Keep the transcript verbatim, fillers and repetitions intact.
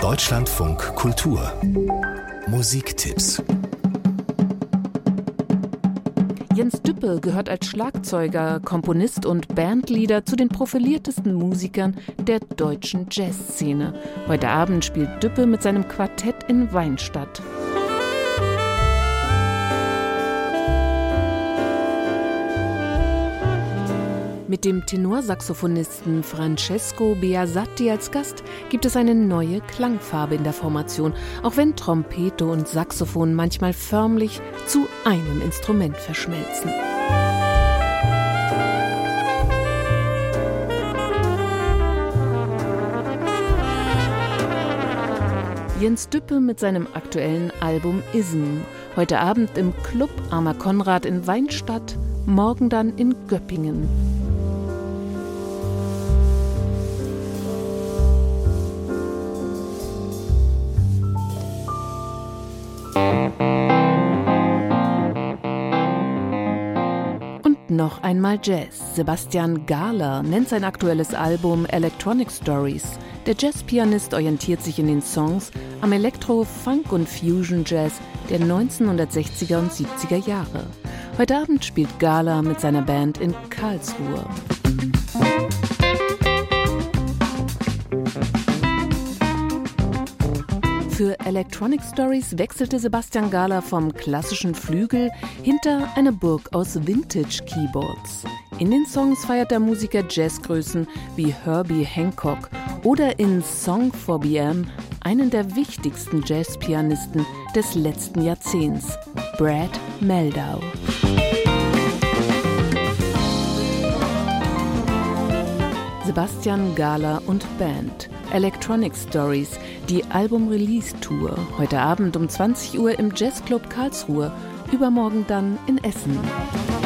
Deutschlandfunk Kultur Musiktipps. Jens Düppe gehört als Schlagzeuger, Komponist und Bandleader zu den profiliertesten Musikern der deutschen Jazzszene. Heute Abend spielt Düppe mit seinem Quartett in Weinstadt. Mit dem Tenorsaxophonisten Francesco Beasatti als Gast gibt es eine neue Klangfarbe in der Formation, auch wenn Trompete und Saxophon manchmal förmlich zu einem Instrument verschmelzen. Jens Düppe mit seinem aktuellen Album Ism. Heute Abend im Club Armer Konrad in Weinstadt, morgen dann in Göppingen. Noch einmal Jazz. Sebastian Gahler nennt sein aktuelles Album Electronic Stories. Der Jazzpianist orientiert sich in den Songs am Elektro-, Funk- und Fusion-Jazz der neunzehnhundertsechziger und siebziger Jahre. Heute Abend spielt Gahler mit seiner Band in Karlsruhe. Für Electronic Stories wechselte Sebastian Gahler vom klassischen Flügel hinter eine Burg aus Vintage-Keyboards. In den Songs feiert der Musiker Jazzgrößen wie Herbie Hancock oder in Song for B M einen der wichtigsten Jazzpianisten des letzten Jahrzehnts, Brad Mehldau. Sebastian Gahler und Band. Electronic Stories, die Album-Release-Tour. Heute Abend um zwanzig Uhr im Jazzclub Karlsruhe, übermorgen dann in Essen.